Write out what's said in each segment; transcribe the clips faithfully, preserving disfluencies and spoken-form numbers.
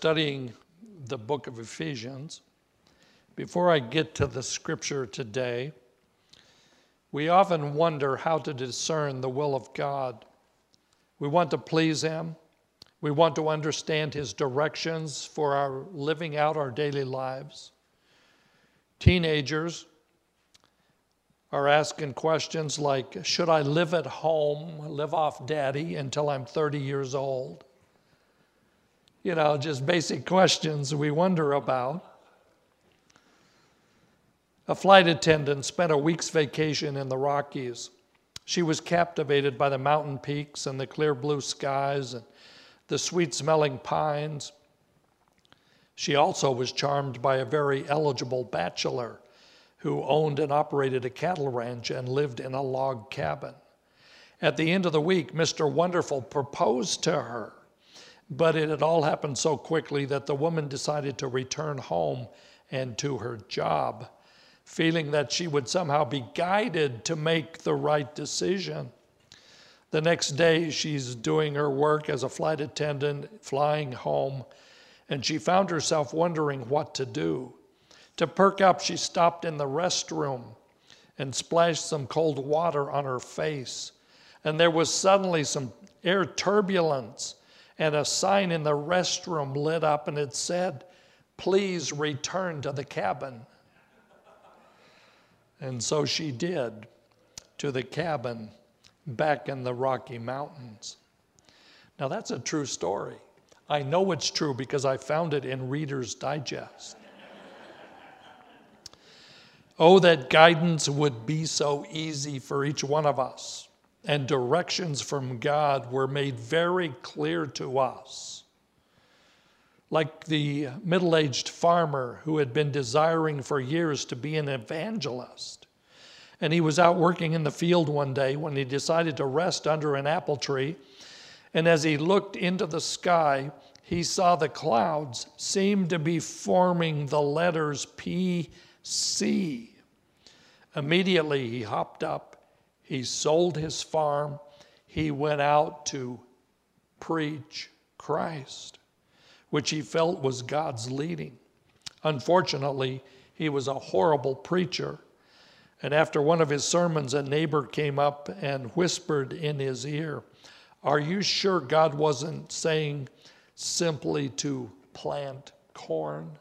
studying the book of Ephesians. Before I get to the scripture today, we often wonder how to discern the will of God. We want to please Him. We want to understand His directions for our living out our daily lives. Teenagers are asking questions like, should I live at home, live off daddy until I'm thirty years old? You know, just basic questions we wonder about. A flight attendant spent a week's vacation in the Rockies. She was captivated by the mountain peaks and the clear blue skies and the sweet-smelling pines. She also was charmed by a very eligible bachelor who owned and operated a cattle ranch and lived in a log cabin. At the end of the week, Mister Wonderful proposed to her, but it had all happened so quickly that the woman decided to return home and to her job, feeling that she would somehow be guided to make the right decision. The next day, she's doing her work as a flight attendant, flying home, and she found herself wondering what to do. To perk up, she stopped in the restroom and splashed some cold water on her face. And there was suddenly some air turbulence, and a sign in the restroom lit up, and it said, "Please return to the cabin." And so she did, to the cabin back in the Rocky Mountains. Now that's a true story. I know it's true because I found it in Reader's Digest. Oh, that guidance would be so easy for each one of us, and directions from God were made very clear to us. Like the middle-aged farmer who had been desiring for years to be an evangelist. And he was out working in the field one day when he decided to rest under an apple tree. And as he looked into the sky, he saw the clouds seem to be forming the letters P C. Immediately he hopped up, he sold his farm, he went out to preach Christ, which he felt was God's leading. Unfortunately, he was a horrible preacher. And after one of his sermons, a neighbor came up and whispered in his ear, "Are you sure God wasn't saying simply to plant corn?"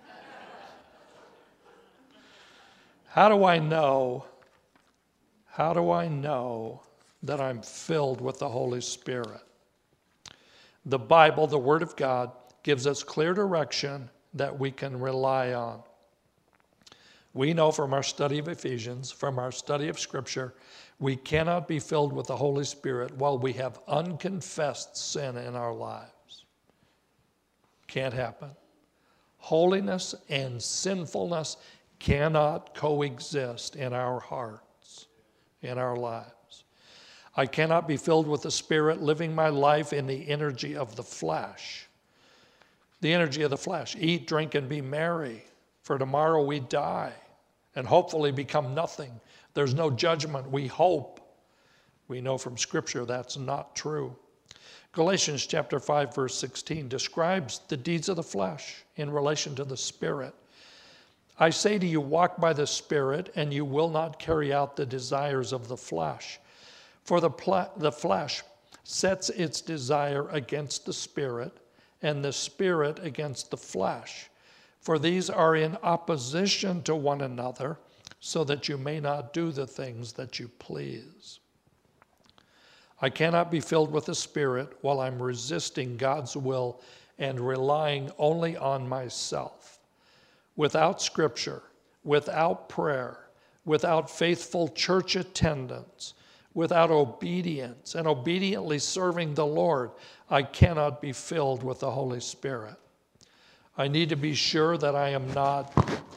How do I know, how do I know that I'm filled with the Holy Spirit? The Bible, the Word of God, gives us clear direction that we can rely on. We know from our study of Ephesians, from our study of Scripture, we cannot be filled with the Holy Spirit while we have unconfessed sin in our lives. Can't happen. Holiness and sinfulness cannot coexist in our hearts, in our lives. I cannot be filled with the Spirit living my life in the energy of the flesh. The energy of the flesh. Eat, drink, and be merry, for tomorrow we die and hopefully become nothing. There's no judgment, we hope. We know from Scripture that's not true. Galatians chapter five, verse sixteen describes the deeds of the flesh in relation to the Spirit. I say to you, walk by the Spirit, and you will not carry out the desires of the flesh. For the, pl- the flesh sets its desire against the Spirit, and the Spirit against the flesh. For these are in opposition to one another, so that you may not do the things that you please. I cannot be filled with the Spirit while I'm resisting God's will and relying only on myself. Without Scripture, without prayer, without faithful church attendance, without obedience and obediently serving the Lord, I cannot be filled with the Holy Spirit. I need to be sure that I am not,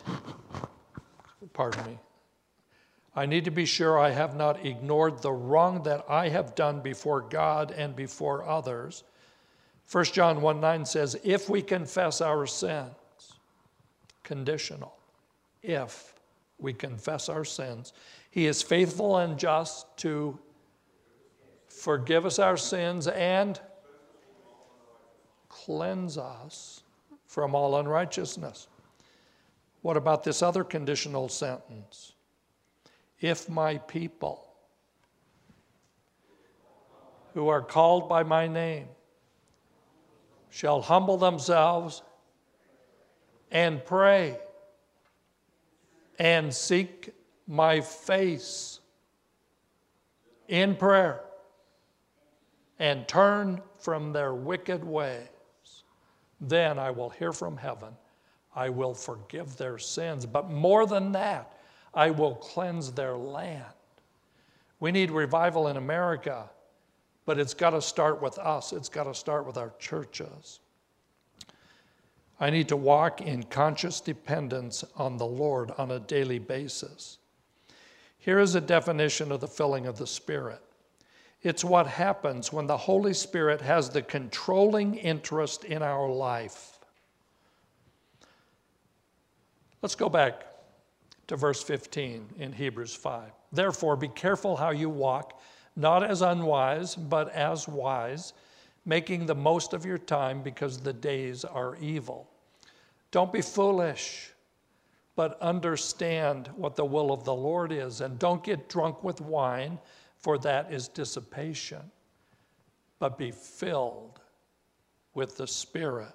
pardon me, I need to be sure I have not ignored the wrong that I have done before God and before others. First John one nine says, if we confess our sins, conditional, if we confess our sins, He is faithful and just to forgive us our sins and cleanse us from all unrighteousness. What about this other conditional sentence? If my people who are called by my name shall humble themselves and pray and seek my face in prayer and turn from their wicked ways, then I will hear from heaven. I will forgive their sins. But more than that, I will cleanse their land. We need revival in America, but it's got to start with us. It's got to start with our churches. I need to walk in conscious dependence on the Lord on a daily basis. Here is a definition of the filling of the Spirit. It's what happens when the Holy Spirit has the controlling interest in our life. Let's go back to verse fifteen in Hebrews five. Therefore, be careful how you walk, not as unwise, but as wise, making the most of your time because the days are evil. Don't be foolish, but understand what the will of the Lord is. And don't get drunk with wine, for that is dissipation, but be filled with the Spirit.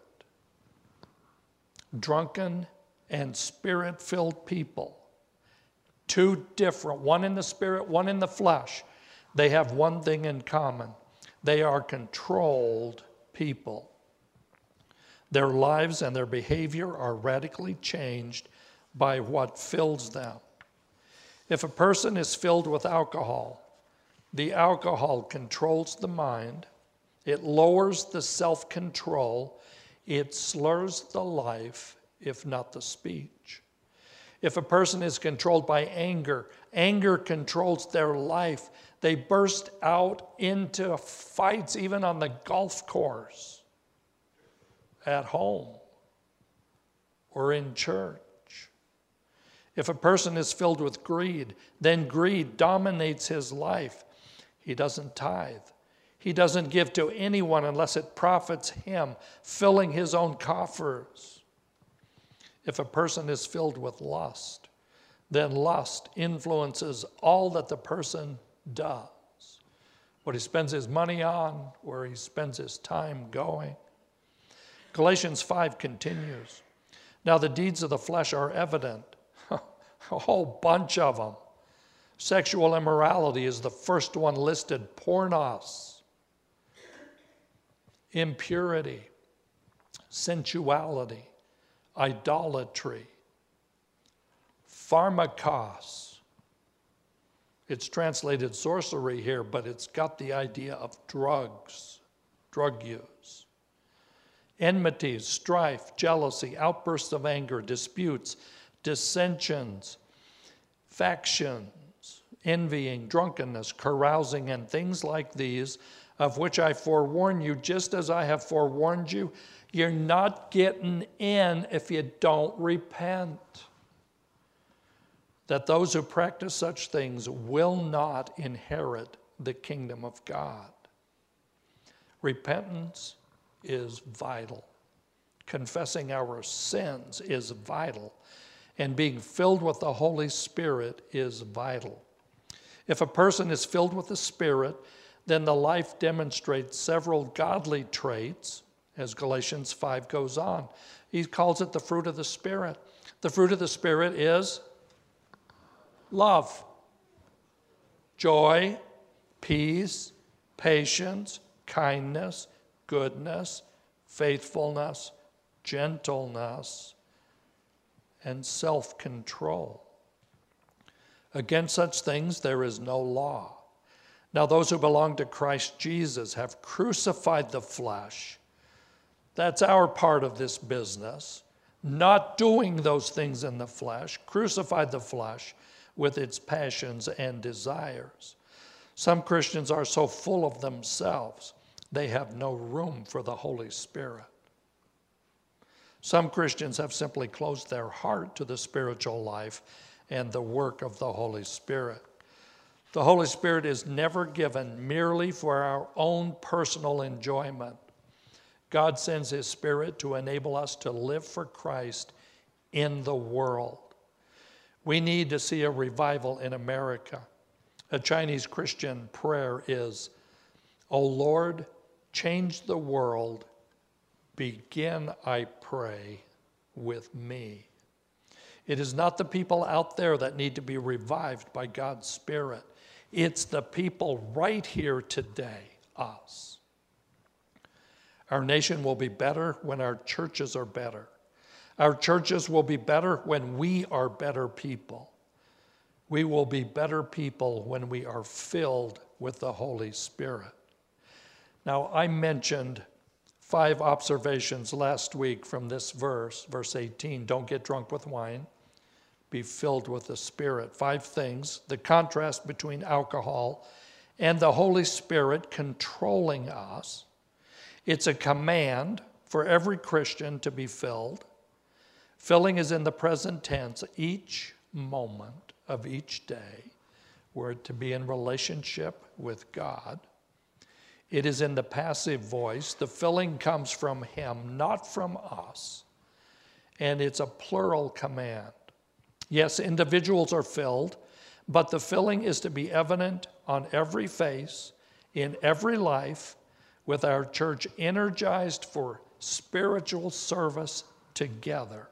Drunken and Spirit-filled people, two different, one in the Spirit, one in the flesh, they have one thing in common. They are controlled people. Their lives and their behavior are radically changed by what fills them. If a person is filled with alcohol, the alcohol controls the mind, it lowers the self-control, it slurs the life, if not the speech. If a person is controlled by anger, anger controls their life. They burst out into fights even on the golf course, at home, or in church. If a person is filled with greed, then greed dominates his life. He doesn't tithe. He doesn't give to anyone unless it profits him, filling his own coffers. If a person is filled with lust, then lust influences all that the person does. What he spends his money on, where he spends his time going. Galatians five continues. Now the deeds of the flesh are evident, a whole bunch of them. Sexual immorality is the first one listed, pornos, impurity, sensuality, idolatry, pharmakos. It's translated sorcery here, but it's got the idea of drugs, drug use. Enmities, strife, jealousy, outbursts of anger, disputes, dissensions, factions, envying, drunkenness, carousing, and things like these, of which I forewarn you, just as I have forewarned you. You're not getting in if you don't repent. That those who practice such things will not inherit the kingdom of God. Repentance is vital. Confessing our sins is vital. And being filled with the Holy Spirit is vital. If a person is filled with the Spirit, then the life demonstrates several godly traits, as Galatians five goes on. He calls it the fruit of the Spirit. The fruit of the Spirit is love, joy, peace, patience, kindness, goodness, faithfulness, gentleness, and self-control. Against such things there is no law. Now those who belong to Christ Jesus have crucified the flesh. That's our part of this business. Not doing those things in the flesh, crucified the flesh with its passions and desires. Some Christians are so full of themselves, they have no room for the Holy Spirit. Some Christians have simply closed their heart to the spiritual life and the work of the Holy Spirit. The Holy Spirit is never given merely for our own personal enjoyment. God sends his Spirit to enable us to live for Christ in the world. We need to see a revival in America. A Chinese Christian prayer is, "O Lord, change the world. Begin, I pray, with me." It is not the people out there that need to be revived by God's Spirit. It's the people right here today, us. Our nation will be better when our churches are better. Our churches will be better when we are better people. We will be better people when we are filled with the Holy Spirit. Now, I mentioned five observations last week from this verse, verse eighteen. Don't get drunk with wine. Be filled with the Spirit. Five things. The contrast between alcohol and the Holy Spirit controlling us. It's a command for every Christian to be filled. Filling is in the present tense, each moment of each day. We're to be in relationship with God. It is in the passive voice. The filling comes from him, not from us. And it's a plural command. Yes, individuals are filled, but the filling is to be evident on every face, in every life, with our church energized for spiritual service together.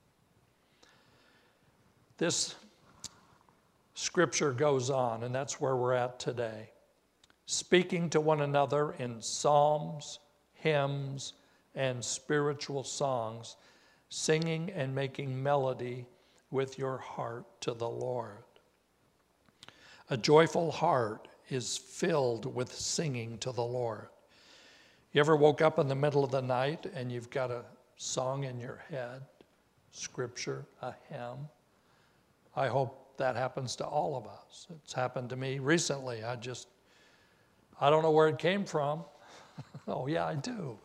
This scripture goes on, and that's where we're at today. Speaking to one another in psalms, hymns, and spiritual songs, singing and making melody with your heart to the Lord. A joyful heart is filled with singing to the Lord. You ever woke up in the middle of the night and you've got a song in your head, scripture, a hymn? I hope that happens to all of us. It's happened to me recently. I just, I don't know where it came from. Oh, yeah, I do.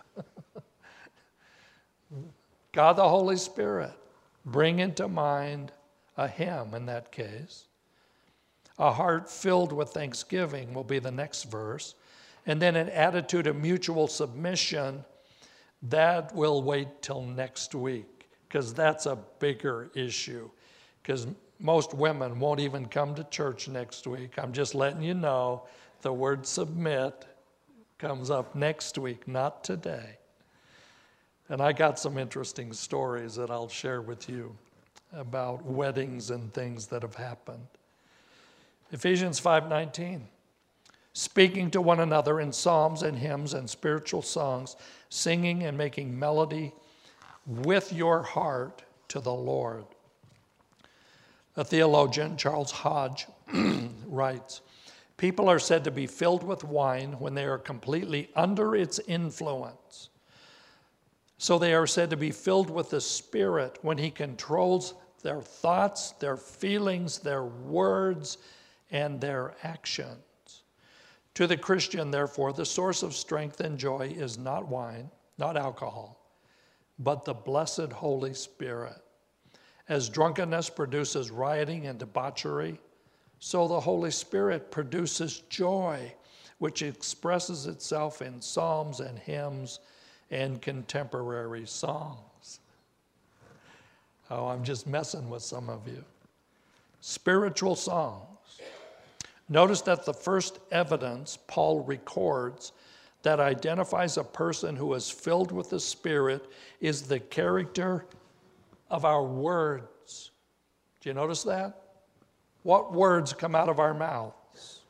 God the Holy Spirit, bring into mind a hymn in that case. A heart filled with thanksgiving will be the next verse. And then an attitude of mutual submission, that will wait till next week, because that's a bigger issue. Because most women won't even come to church next week. I'm just letting you know the word submit comes up next week, not today. And I got some interesting stories that I'll share with you about weddings and things that have happened. Ephesians five nineteen. Speaking to one another in psalms and hymns and spiritual songs, singing and making melody with your heart to the Lord. A theologian, Charles Hodge, writes, people are said to be filled with wine when they are completely under its influence. So they are said to be filled with the Spirit when he controls their thoughts, their feelings, their words, and their actions. To the Christian, therefore, the source of strength and joy is not wine, not alcohol, but the blessed Holy Spirit. As drunkenness produces rioting and debauchery, so the Holy Spirit produces joy, which expresses itself in psalms and hymns and contemporary songs. Oh, I'm just messing with some of you. Spiritual songs. Notice that the first evidence Paul records that identifies a person who is filled with the Spirit is the character of our words. Do you notice that? What words come out of our mouths?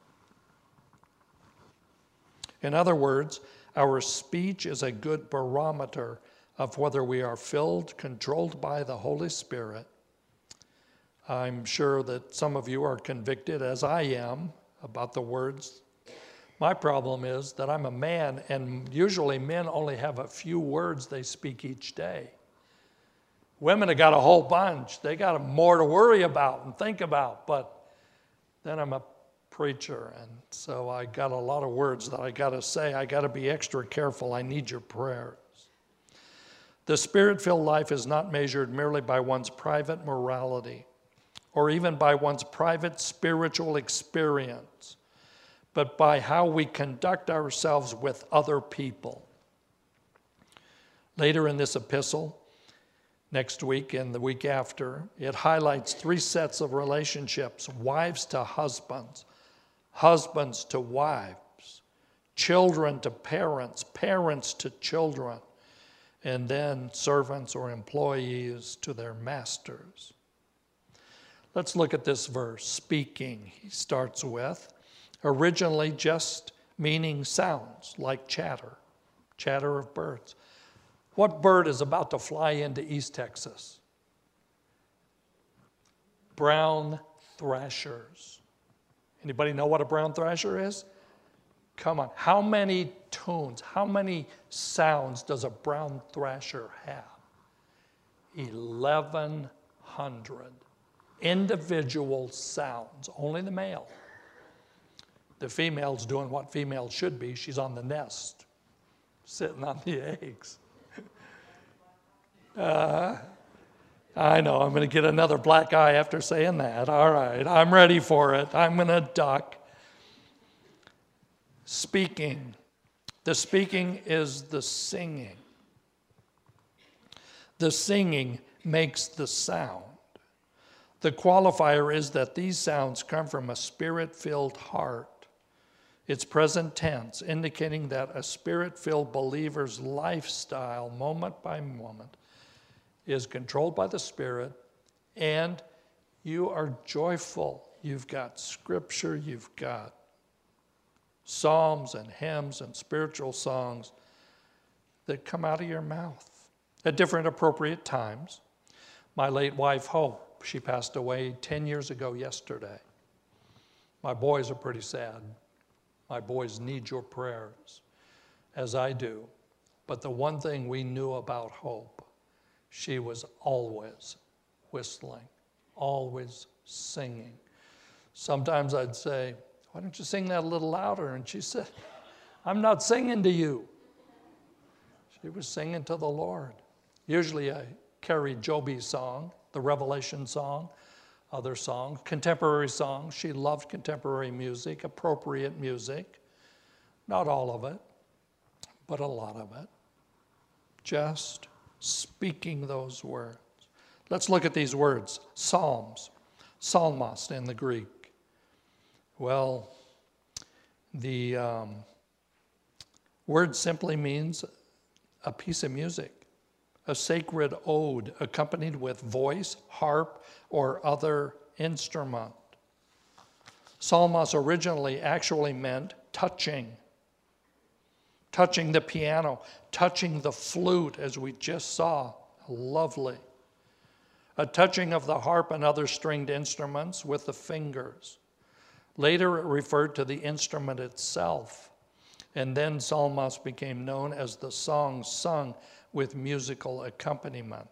In other words, our speech is a good barometer of whether we are filled, controlled by the Holy Spirit. I'm sure that some of you are convicted, as I am, about the words. My problem is that I'm a man, and usually men only have a few words they speak each day. Women have got a whole bunch. They got more to worry about and think about, but then I'm a preacher, and so I got a lot of words that I got to say. I got to be extra careful. I need your prayers. The Spirit-filled life is not measured merely by one's private morality or even by one's private spiritual experience, but by how we conduct ourselves with other people. Later in this epistle, next week and the week after, it highlights three sets of relationships: wives to husbands, husbands to wives, children to parents, parents to children, and then servants or employees to their masters. Let's look at this verse. Speaking, he starts with, originally just meaning sounds like chatter, chatter of birds. What bird is about to fly into East Texas? Brown thrashers. Anybody know what a brown thrasher is? Come on. How many tunes, how many sounds does a brown thrasher have? eleven hundred individual sounds, only the male. The female's doing what females should be. She's on the nest, sitting on the eggs. Uh, I know, I'm going to get another black eye after saying that. All right, I'm ready for it. I'm going to duck. Speaking. The speaking is the singing. The singing makes the sound. The qualifier is that these sounds come from a spirit-filled heart. It's present tense, indicating that a spirit-filled believer's lifestyle, moment by moment, is controlled by the Spirit, and you are joyful. You've got scripture, you've got psalms and hymns and spiritual songs that come out of your mouth at different appropriate times. My late wife, Hope, she passed away ten years ago yesterday. My boys are pretty sad. My boys need your prayers, as I do. But the one thing we knew about Hope, she was always whistling, always singing. Sometimes I'd say, why don't you sing that a little louder? And she said, I'm not singing to you. She was singing to the Lord. Usually I carried Joby's song, the Revelation song, other songs, contemporary songs. She loved contemporary music, appropriate music. Not all of it, but a lot of it. Just speaking those words. Let's look at these words. Psalms, psalmos in the Greek. Well, the um, word simply means a piece of music, a sacred ode accompanied with voice, harp, or other instrument. Psalmos originally actually meant touching. Touching the piano, touching the flute, as we just saw. Lovely. A touching of the harp and other stringed instruments with the fingers. Later it referred to the instrument itself. And then psalmos became known as the song sung with musical accompaniment.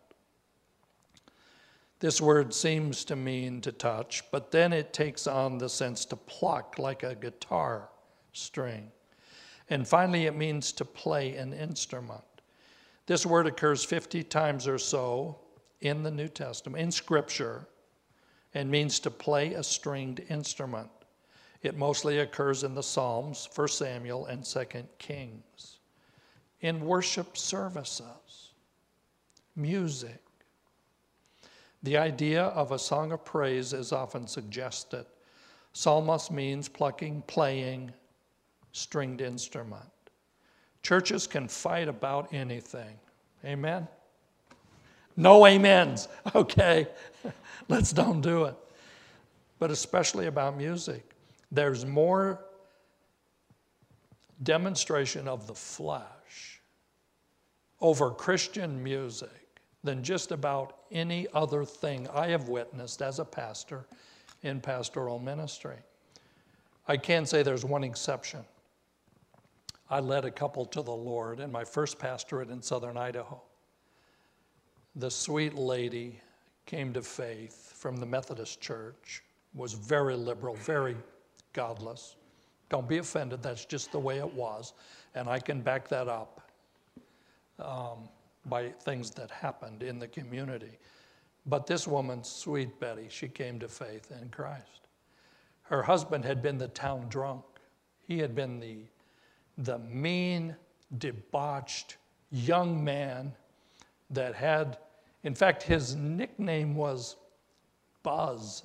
This word seems to mean to touch, but then it takes on the sense to pluck, like a guitar string. And finally, it means to play an instrument. This word occurs fifty times or so in the New Testament, in Scripture, and means to play a stringed instrument. It mostly occurs in the Psalms, First Samuel, and Second Kings. In worship services, music. The idea of a song of praise is often suggested. Psalmos means plucking, playing, stringed instrument. Churches can fight about anything. Amen? No amens. Okay, let's don't do it. But especially about music. There's more demonstration of the flesh over Christian music than just about any other thing I have witnessed as a pastor in pastoral ministry. I can say there's one exception. I led a couple to the Lord in my first pastorate in southern Idaho. The sweet lady came to faith from the Methodist Church, was very liberal, very godless. Don't be offended, that's just the way it was. And I can back that up um, by things that happened in the community. But this woman, sweet Betty, she came to faith in Christ. Her husband had been the town drunk. He had been the, the mean, debauched young man that had, in fact, his nickname was Buzz.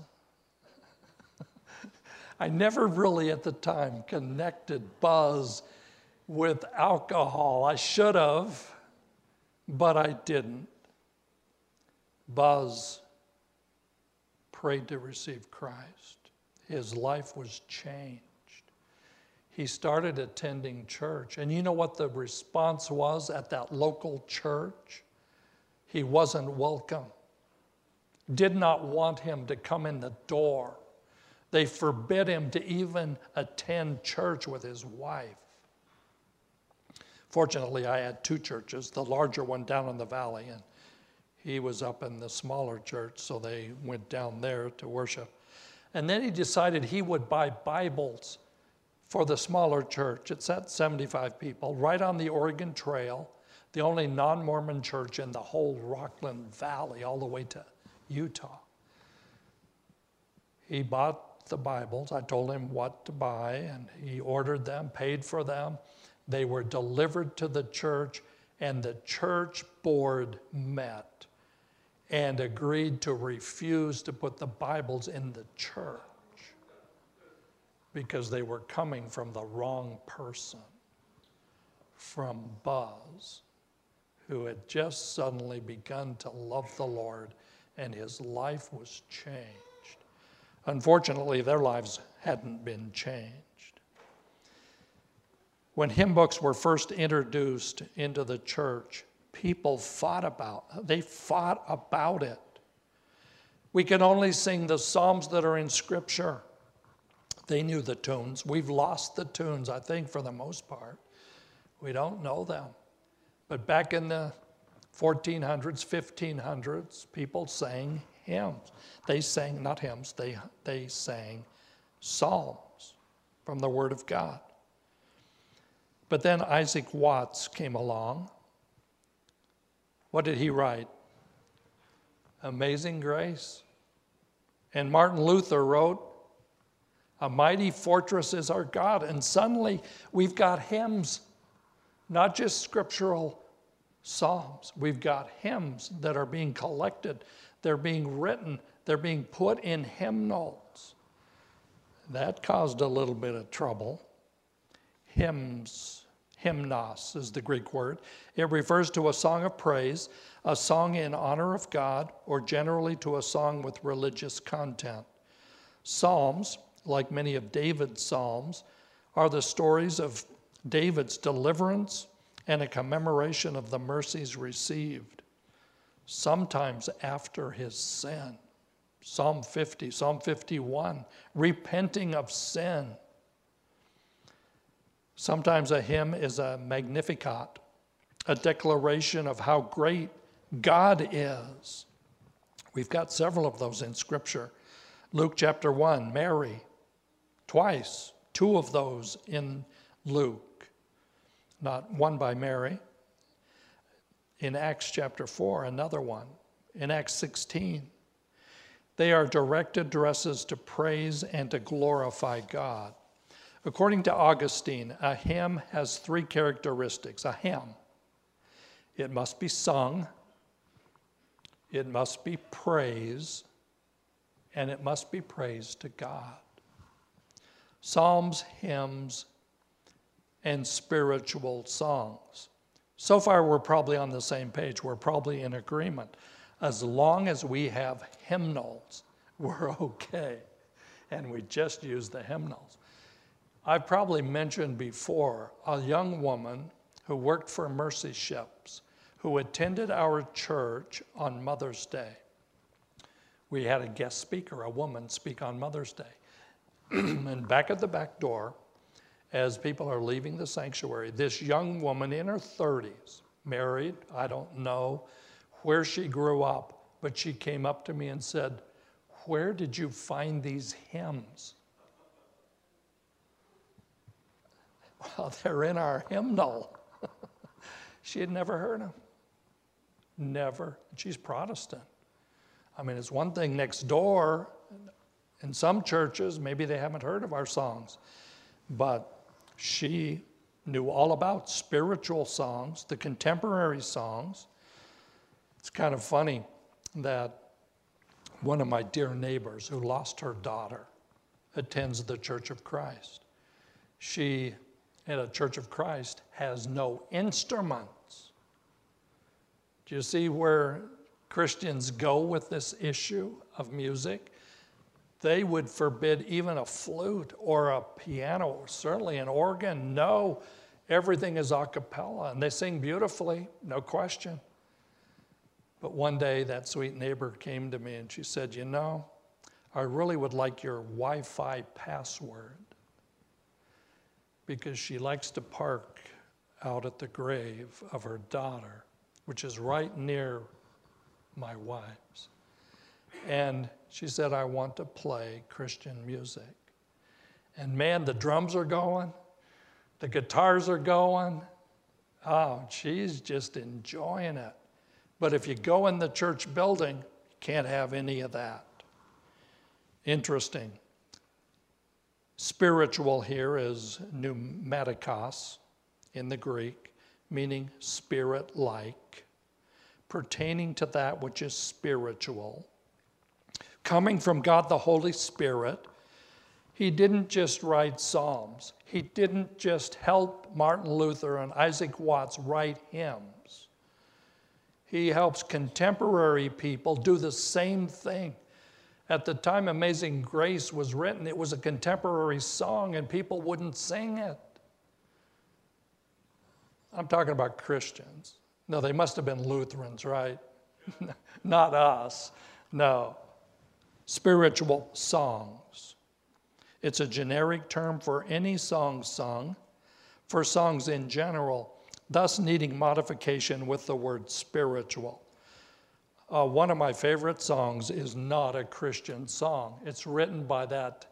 I never really at the time connected Buzz with alcohol. I should have, but I didn't. Buzz prayed to receive Christ. His life was changed. He started attending church. And you know what the response was at that local church? He wasn't welcome. Did not want him to come in the door. They forbid him to even attend church with his wife. Fortunately, I had two churches, the larger one down in the valley, and he was up in the smaller church, so they went down there to worship. And then he decided he would buy Bibles for the smaller church. It's at seventy-five people, right on the Oregon Trail, the only non-Mormon church in the whole Rockland Valley, all the way to Utah. He bought the Bibles. I told him what to buy, and he ordered them, paid for them. They were delivered to the church, and the church board met and agreed to refuse to put the Bibles in the church because they were coming from the wrong person, from Buzz, who had just suddenly begun to love the Lord, and his life was changed. Unfortunately, their lives hadn't been changed. When hymn books were first introduced into the church, people fought about, they fought about it. We can only sing the Psalms that are in Scripture. They knew the tunes. We've lost the tunes, I think, for the most part. We don't know them. But back in the fourteen hundreds, fifteen hundreds, people sang hymns. They sang, not hymns, they, they sang psalms from the Word of God. But then Isaac Watts came along. What did he write? Amazing Grace. And Martin Luther wrote, A mighty fortress is our God. And suddenly we've got hymns, not just scriptural psalms. We've got hymns that are being collected. They're being written. They're being put in hymnals. That caused a little bit of trouble. Hymns, hymnos is the Greek word. It refers to a song of praise, a song in honor of God, or generally to a song with religious content. Psalms, like many of David's psalms, are the stories of David's deliverance and a commemoration of the mercies received, sometimes after his sin. Psalm fifty, Psalm fifty-one, repenting of sin. Sometimes a hymn is a Magnificat, a declaration of how great God is. We've got several of those in Scripture. Luke chapter one, Mary, twice, two of those in Luke, not one by Mary. In Acts chapter four, another one. In Acts sixteen, they are direct addresses to praise and to glorify God. According to Augustine, a hymn has three characteristics. A hymn, it must be sung, it must be praise, and it must be praise to God. Psalms, hymns, and spiritual songs. So far, we're probably on the same page. We're probably in agreement. As long as we have hymnals, we're okay. And we just use the hymnals. I've probably mentioned before a young woman who worked for Mercy Ships, who attended our church on Mother's Day. We had a guest speaker, a woman, speak on Mother's Day. And back at the back door, as people are leaving the sanctuary, this young woman in her thirties, married, I don't know where she grew up, but she came up to me and said, "Where did you find these hymns?" Well, they're in our hymnal. She had never heard them. Never. She's Protestant. I mean, it's one thing next door. In some churches, maybe they haven't heard of our songs. But she knew all about spiritual songs, the contemporary songs. It's kind of funny that one of my dear neighbors who lost her daughter attends the Church of Christ. She, at a Church of Christ, has no instruments. Do you see where Christians go with this issue of music? They would forbid even a flute or a piano, or certainly an organ. No, everything is a cappella, and they sing beautifully, no question. But one day, that sweet neighbor came to me and she said, you know, I really would like your Wi-Fi password, because she likes to park out at the grave of her daughter, which is right near my wife's. And she said, I want to play Christian music. And man, the drums are going, the guitars are going. Oh, she's just enjoying it. But if you go in the church building, you can't have any of that. Interesting. Spiritual here is pneumatikos in the Greek, meaning spirit-like, pertaining to that which is spiritual. Coming from God the Holy Spirit, he didn't just write psalms. He didn't just help Martin Luther and Isaac Watts write hymns. He helps contemporary people do the same thing. At the time Amazing Grace was written, it was a contemporary song and people wouldn't sing it. I'm talking about Christians. No, they must have been Lutherans, right? Not us. No. Spiritual songs. It's a generic term for any song sung, for songs in general, thus needing modification with the word spiritual. Uh, one of my favorite songs is not a Christian song. It's written by that,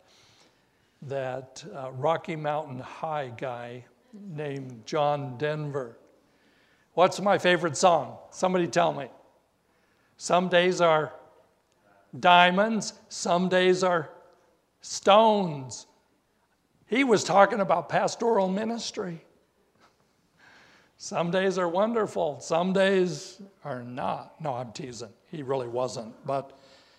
that uh, Rocky Mountain High guy named John Denver. What's my favorite song? Somebody tell me. Some days are diamonds, some days are stones. He was talking about pastoral ministry. Some days are wonderful, some days are not. No, I'm teasing. He really wasn't. But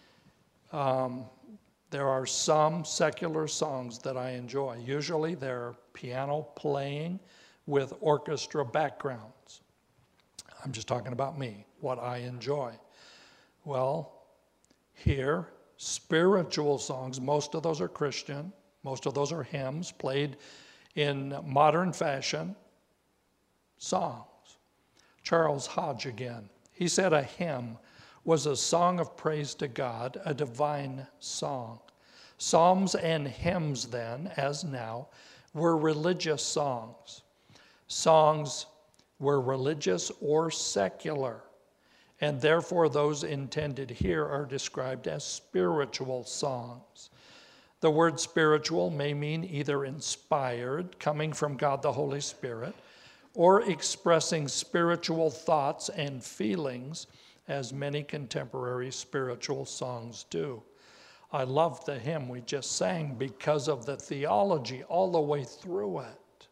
um, there are some secular songs that I enjoy. Usually they're piano playing with orchestra backgrounds. I'm just talking about me, what I enjoy. Well, here, spiritual songs, most of those are Christian. Most of those are hymns played in modern fashion. Songs. Charles Hodge again. He said a hymn was a song of praise to God, a divine song. Psalms and hymns then, as now, were religious songs. Songs were religious or secular, and therefore those intended here are described as spiritual songs. The word spiritual may mean either inspired, coming from God the Holy Spirit, or expressing spiritual thoughts and feelings, as many contemporary spiritual songs do. I love the hymn we just sang because of the theology all the way through it.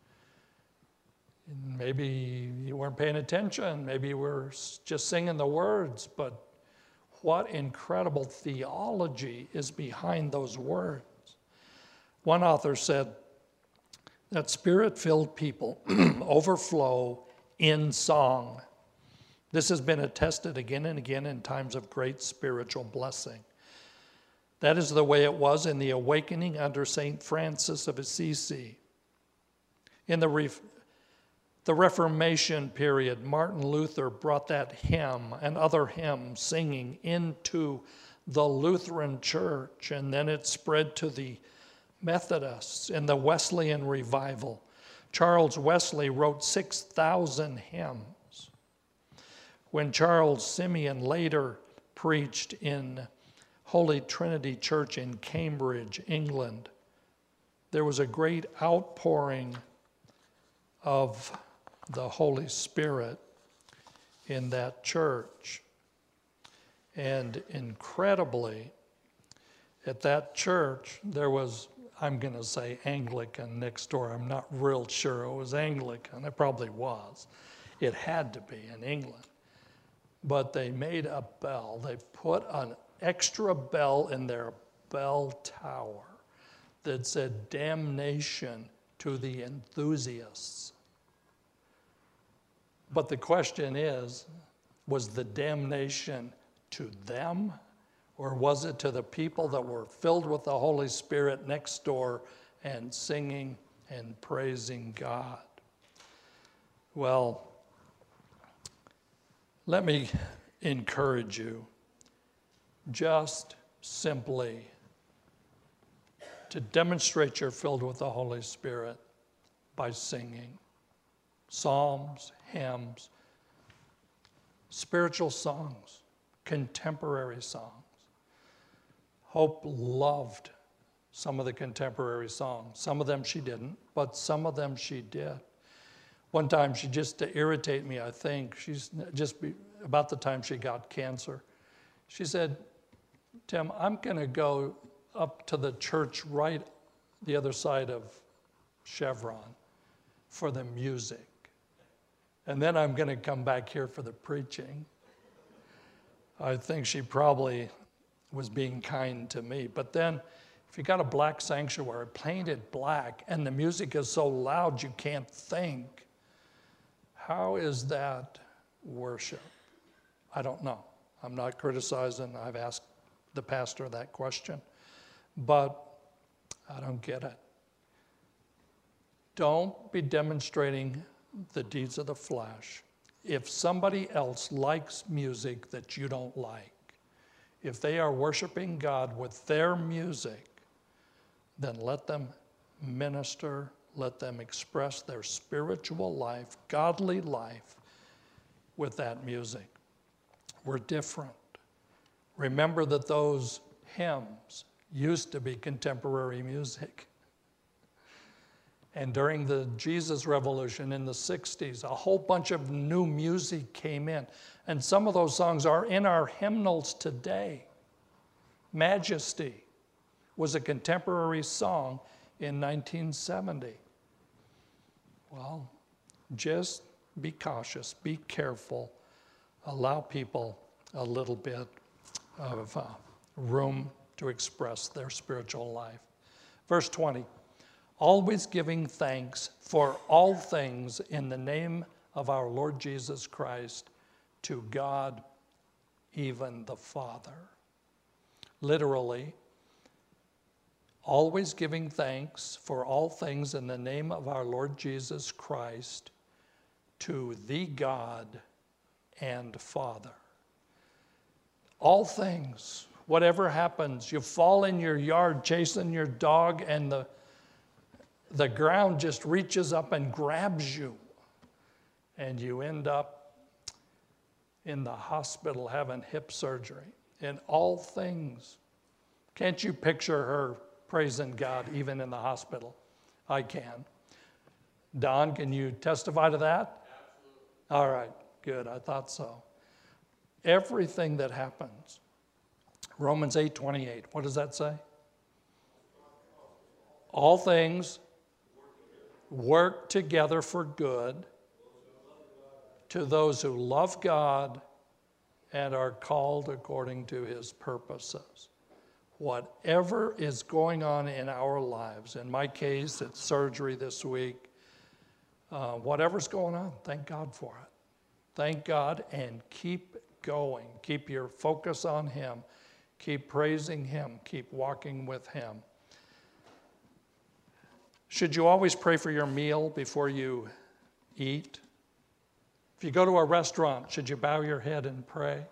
Maybe you weren't paying attention, maybe we're just singing the words, but what incredible theology is behind those words. One author said that spirit-filled people overflow in song. This has been attested again and again in times of great spiritual blessing. That is the way it was in the awakening under Saint Francis of Assisi. In the, Re- the Reformation period, Martin Luther brought that hymn and other hymns singing into the Lutheran Church, and then it spread to the Methodists in the Wesleyan revival. Charles Wesley wrote six thousand hymns. When Charles Simeon later preached in Holy Trinity Church in Cambridge, England, there was a great outpouring of the Holy Spirit in that church. And incredibly, at that church, there was I'm going to say Anglican next door. I'm not real sure it was Anglican. It probably was. It had to be in England. But they made a bell. They put an extra bell in their bell tower that said, "Damnation to the enthusiasts." But the question is, was the damnation to them, or was it to the people that were filled with the Holy Spirit next door and singing and praising God? Well, let me encourage you just simply to demonstrate you're filled with the Holy Spirit by singing psalms, hymns, spiritual songs, contemporary songs. Hope loved some of the contemporary songs. Some of them she didn't, but some of them she did. One time, she just to irritate me, I think, she's just be, about the time she got cancer, she said, "Tim, I'm going to go up to the church right the other side of Chevron for the music. And then I'm going to come back here for the preaching." I think she probably was being kind to me. But then, if you got a black sanctuary painted black and the music is so loud you can't think, how is that worship? I don't know. I'm not criticizing. I've asked the pastor that question, but I don't get it. Don't be demonstrating the deeds of the flesh. If somebody else likes music that you don't like, if they are worshiping God with their music, then let them minister, let them express their spiritual life, godly life with that music. We're different. Remember that those hymns used to be contemporary music. And during the Jesus Revolution in the sixties, a whole bunch of new music came in. And some of those songs are in our hymnals today. Majesty was a contemporary song in nineteen seventy. Well, just be cautious, be careful, allow people a little bit of uh, room to express their spiritual life. Verse twenty. Always giving thanks for all things in the name of our Lord Jesus Christ to God, even the Father. Literally, always giving thanks for all things in the name of our Lord Jesus Christ to the God and Father. All things, whatever happens, you fall in your yard chasing your dog and the The ground just reaches up and grabs you, and you end up in the hospital having hip surgery. In all things, can't you picture her praising God even in the hospital? I can. Don, can you testify to that? Absolutely. All right, good, I thought so. Everything that happens. Romans eight twenty-eight, what does that say? All things work together for good to those who love God and are called according to his purposes. Whatever is going on in our lives, in my case, it's surgery this week, uh, whatever's going on, thank God for it. Thank God and keep going. Keep your focus on him. Keep praising him. Keep walking with him. Should you always pray for your meal before you eat? If you go to a restaurant, should you bow your head and pray?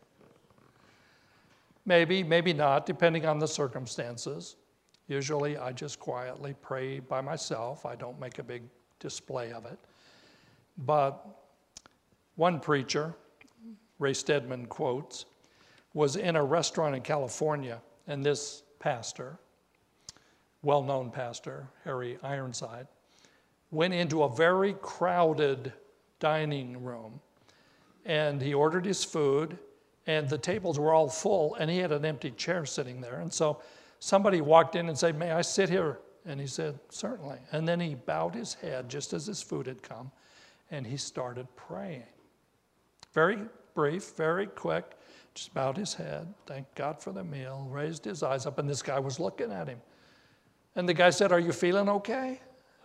Maybe, maybe not, depending on the circumstances. Usually I just quietly pray by myself. I don't make a big display of it. But one preacher, Ray Stedman quotes, was in a restaurant in California, and this pastor, well-known pastor, Harry Ironside, went into a very crowded dining room, and he ordered his food, and the tables were all full, and he had an empty chair sitting there. And so somebody walked in and said, may I sit here? And he said, certainly. And then he bowed his head just as his food had come, and he started praying. Very brief, very quick, just bowed his head, thanked God for the meal, raised his eyes up, and this guy was looking at him. And the guy said, are you feeling okay?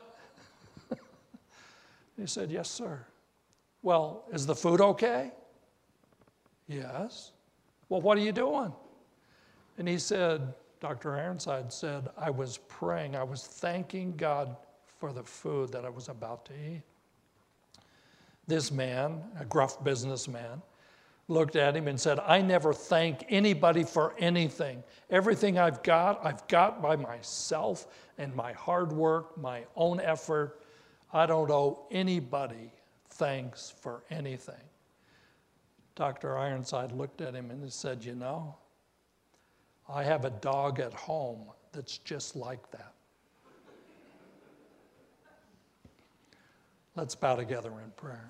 He said, yes, sir. Well, is the food okay? Yes. Well, what are you doing? And he said, Doctor Ironside said, I was praying, I was thanking God for the food that I was about to eat. This man, a gruff businessman, looked at him and said, I never thank anybody for anything. Everything I've got, I've got by myself and my hard work, my own effort. I don't owe anybody thanks for anything. Doctor Ironside looked at him and he said, you know, I have a dog at home that's just like that. Let's bow together in prayer.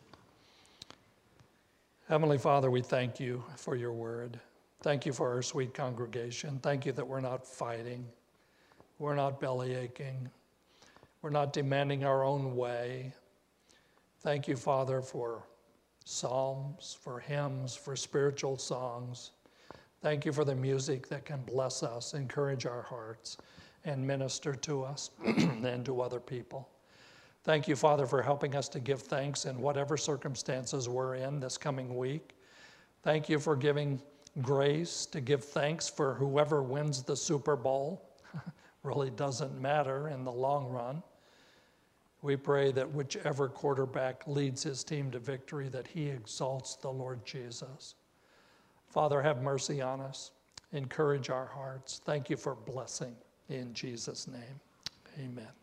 Heavenly Father, we thank you for your word. Thank you for our sweet congregation. Thank you that we're not fighting. We're not belly aching. We're not demanding our own way. Thank you, Father, for psalms, for hymns, for spiritual songs. Thank you for the music that can bless us, encourage our hearts, and minister to us and to other people. Thank you, Father, for helping us to give thanks in whatever circumstances we're in this coming week. Thank you for giving grace to give thanks for whoever wins the Super Bowl. Really doesn't matter in the long run. We pray that whichever quarterback leads his team to victory, that he exalts the Lord Jesus. Father, have mercy on us. Encourage our hearts. Thank you for blessing in Jesus' name. Amen.